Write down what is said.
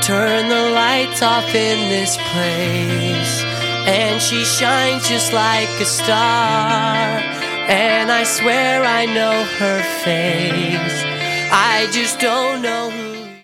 Turn the lights off in this place, and she shines just like a star. And I swear I know her face, I just don't know who